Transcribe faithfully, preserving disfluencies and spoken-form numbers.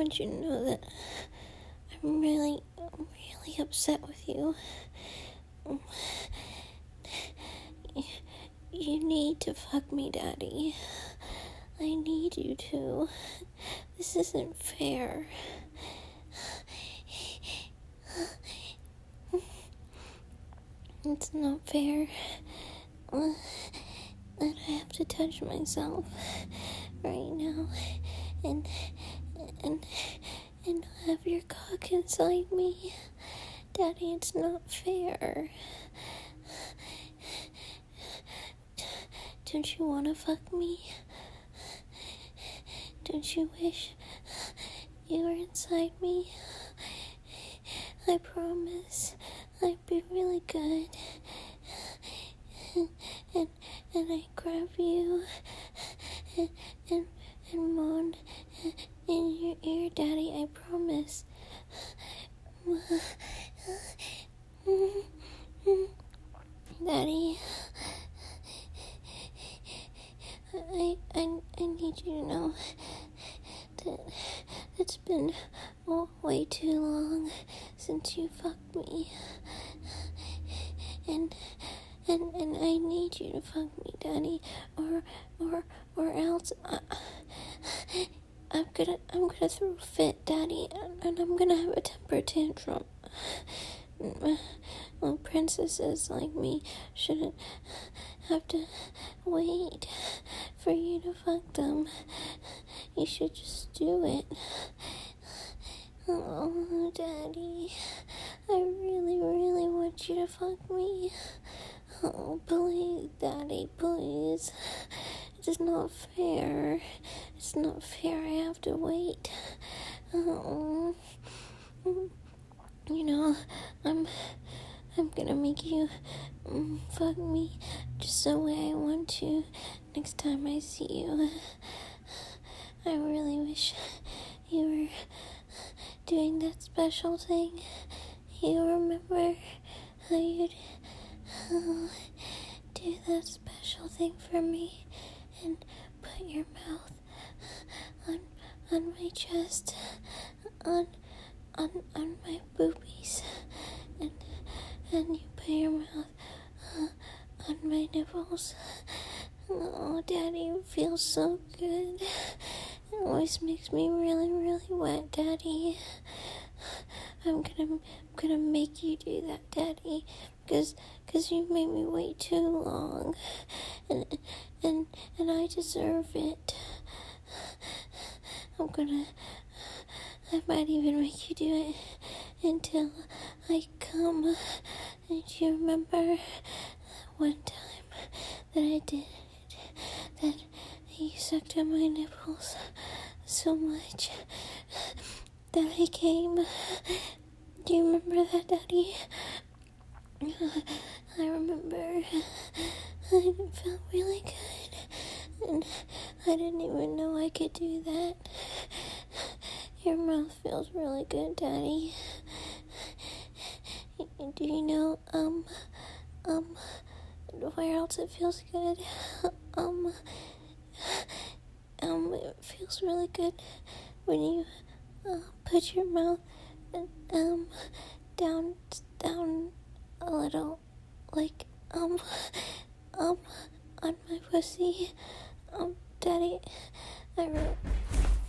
want you to know that I'm really, really upset with you. You need to fuck me, Daddy. I need you to. This isn't fair. It's not fair that I have to touch myself right now and and and have your cock inside me. Daddy, it's not fair. Don't you want to fuck me? Don't you wish you were inside me? I promise I'd be really good. And and I grab you and and, and moan in your ear, Daddy, I promise. Daddy, I, I, I need you to know that it's been oh, way too long since you fucked me. And, and, and I need you to fuck me, Daddy, or, or, or else I, I'm gonna, I'm gonna throw a fit, Daddy, and, and I'm gonna have a temper tantrum. Well, princesses like me shouldn't have to wait for you to fuck them. You should just do it. Oh, Daddy, I really, really want you to fuck me. Oh, please, Daddy, please. It's not fair. It's not fair. I have to wait. Oh. You know, I'm I'm gonna make you um, fuck me just the way I want to next time I see you. I really wish you were doing that special thing. You remember how you'd uh, do that special thing for me and put your mouth on on my chest, on on on my boobies, and and you put your mouth uh, on my nipples. Oh, Daddy, it feels so good. It always makes me really, really wet, Daddy. I'm gonna, I'm gonna make you do that, Daddy, because, because you made me wait too long, and, and, and I deserve it. I'm gonna, I might even make you do it until I come. And do you remember one time that I did it, that you sucked on my nipples so much that I came? Do you remember that, Daddy? I remember. I felt really good, and I didn't even know I could do that. Your mouth feels really good, Daddy. Do you know, um, um, where else it feels good? Um, um, it feels really good when you, uh, put your mouth, um, down, down a little, like, um, um, on my pussy. Um, Daddy, I really...